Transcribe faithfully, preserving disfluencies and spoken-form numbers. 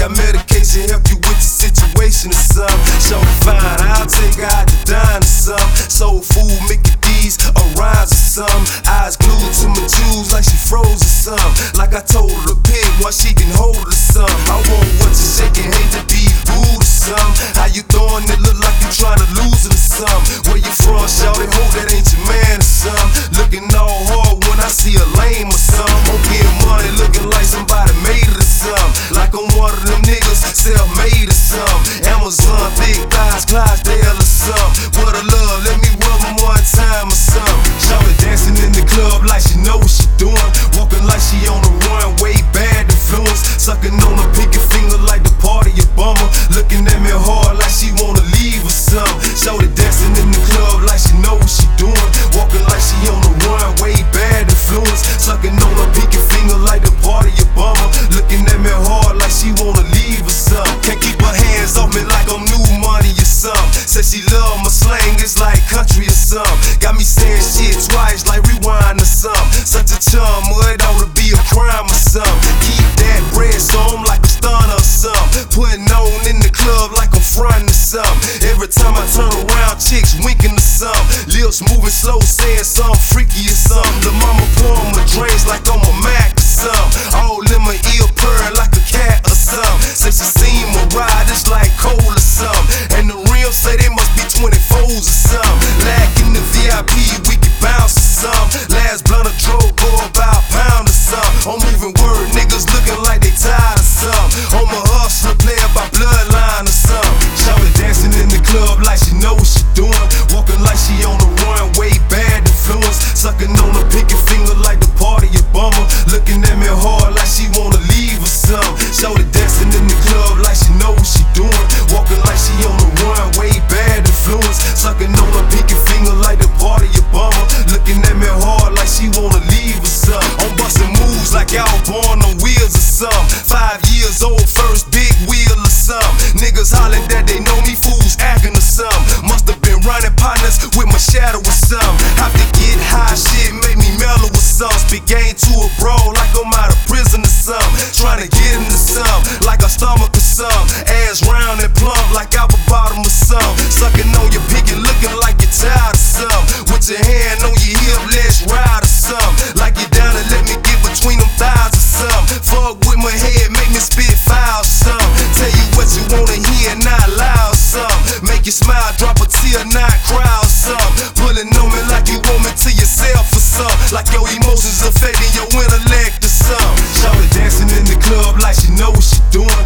got medication, help you with your situation or something. Show fine, I'll take her out to dine or something. Soul food, Mickey D's, or rhymes or something. Eyes glued to my jewels like she froze or something. Like I told her to pick what she can hold or something. I want what you shaking, hate to be rude or something. How you throwing it, look like you trying to lose it or something. Where you from, shawty, hope that ain't your man or something. Looking all hard when I see a lame or something. I'm getting money, looking like somebody made it or something. Like I'm one of them niggas, self-made or something. Amazon, big thighs, Clydesdale or something. What a love, let me rub them one time or something. Shawty dancing in the club like she know what she doing. Walking like she on the runway, bad influence. Sucking on a pinky finger like the party a bummer. Looking at me hard like she wanna leave or something. Shawty dancing in the club like she know what she doing. Walking like she on the runway, bad influence. Sucking on a pinky finger like the party a bummer. Looking at me hard like she wanna leave or something. Can't keep her hands off me like I'm new money or something. Said she love my slang, it's like country or something. Got me saying shit twice like rewind or something. Such a charm, it ought to be a crime or something. Keep that bread so I'm like a stunner or something. Putting on in the club like I'm frontin' or something. Every time I turn around, chicks winking or something. Lips moving slow, saying something freaky or something. The mama pouring my drinks like I'm a Mac or something. All in my ear purring like a cat or something. Say she seen my ride, it's like cold or something. And the rims say they must be twenty-fours or something. Lacking the V I P, we can bounce or something. Last blunt of drove, go about a pound or something. I'm moving word, niggas looking like they tired or something. I'm a hustler, player by bloodline or something. Shawty dancing in the club like she know what she doing. Walking like she on the runway, bad influence. Sucking on a pinky finger like the party a bummer. Looking at me hard like she wanna leave or something. Shawty dancing in the club like she know what she doing. Walking like she on the runway, bad influence. Sucking on a pinky finger like the party a bummer. Looking at me hard like she wanna leave or something. I'm busting moves like y'all born on wheels or something. Five years old, first big wheel or something. Niggas hollering that they know me, fools acting or something. Must've been running partners with my shadow or something. Have to get high, shit make me mellow or something. Spit game to a brawl like I'm out of prison or something. Trying to get into something like a stomach or something. Ass round and plump like apple bottom or something. Sucking on your pig and looking like you're tired or something. With your hand on your hip, let's ride or something. Like you down and let me get between them thighs or something. Fuck with my head, make me spit fire or something. Tell you what you wanna hear, not loud or something. Make you smile, drop a tear, not cry or something. Pulling on me like you want me to yourself or something. Like your emotions affecting your intellect or something. Shawty dancing in the club like she know what she doing.